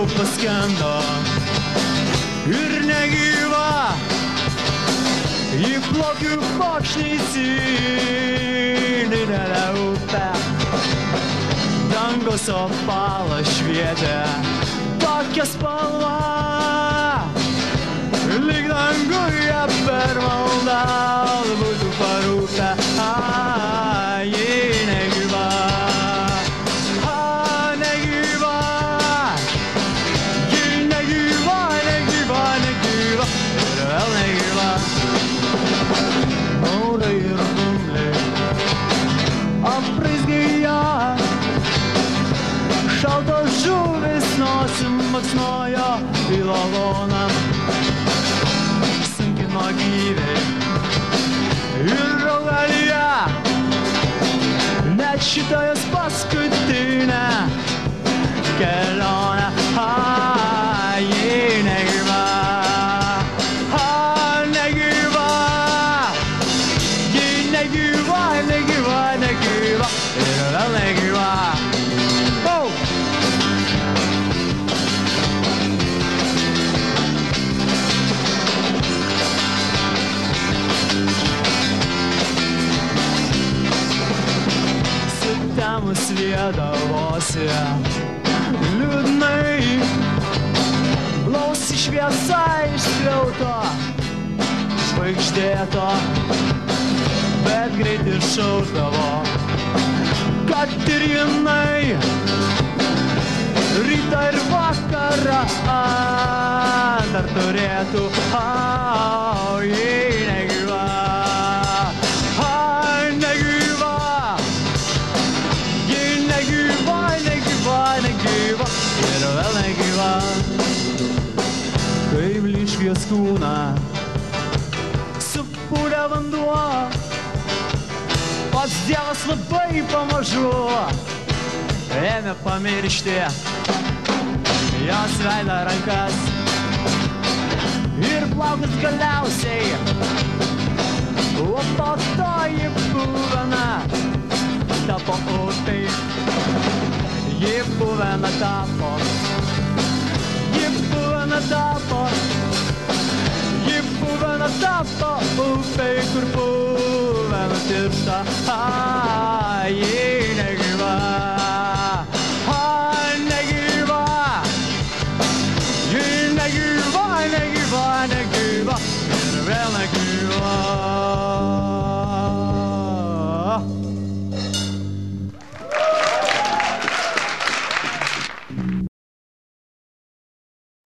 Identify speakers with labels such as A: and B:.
A: jau paskendo ir negyva, įplaukiu pakšniais į didelę upę. Dangos opalas švietė tokia spalva, lyg danguje per maldą būtų parūpę. Ji negyva, negyva, ji negyva, negyva, negyva ir vėl negyva. Maurai ir dumbliai apraizgėja, šaltos žuvis nosim baksnojo į lavoną, sunkino gyviai ir augalija, net šitos paskutinę kelionę. Ji negyva, negyva, ji negyva, negyva, negyva ir vėl negyva. Sutemus viedavosi liūdnai, blausi šviesa išskliauto, žvaigždėto, bet greit išaušdavo, kad ir jinai rytą ir vakarą dar turėtų. Ji negyva, negyva, ji negyva, negyva, negyva ir vėl negyva. Kaip lyškės kūną supūrė vanduo, pats Dievas labai pamažu ėmė pamiršti jos veidą, rankas ir plaukus galiausiai. O po to ji puvena tapo upei, ji puvena tapo, ji puvena tapo, ji puvena tapo upei, kur puvena tiršta. Ji